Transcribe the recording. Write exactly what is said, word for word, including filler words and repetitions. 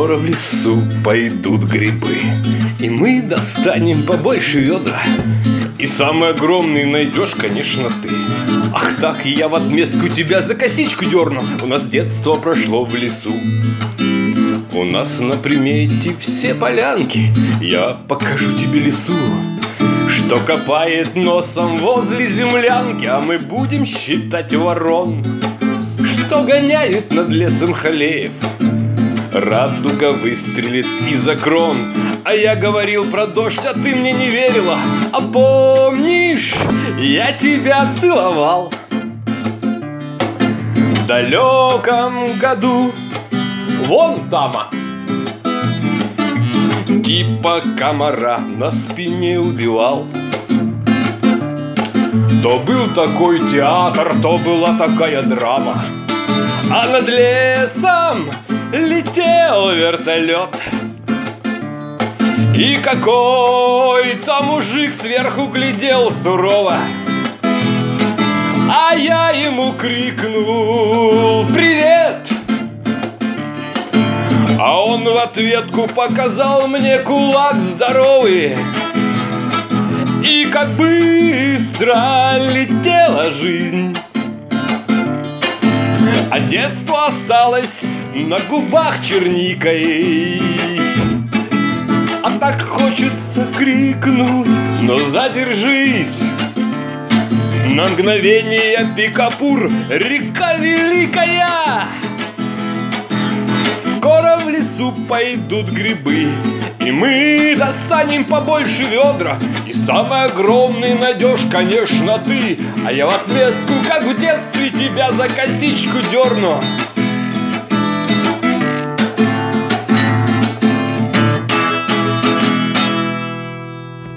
Скоро в лесу пойдут грибы, и мы достанем побольше ведра. И самый огромный найдешь, конечно, ты. Ах так, я в отместку тебя за косичку дерну. У нас детство прошло в лесу. У нас на примете все полянки. Я покажу тебе лесу, что копает носом возле землянки. А мы будем считать ворон, что гоняет над лесом холеев. Радуга выстрелит из-за крон. А я говорил про дождь, а ты мне не верила. А помнишь, я тебя целовал в далеком году. Вон дама, типа комара, на спине убивал. То был такой театр, то была такая драма. А над лесом летел вертолет. И какой-то мужик сверху глядел сурово, а я ему крикнул: «Привет!» А он в ответку показал мне кулак здоровый. И как быстро летела жизнь, а детство осталось на губах черникой. А так хочется крикнуть, но задержись на мгновение, Пикапур, река великая. Скоро в лесу пойдут грибы, и мы достанем побольше ведра. И самый огромный найдешь, конечно, ты. А я в отместку, как в детстве, тебя за косичку дерну.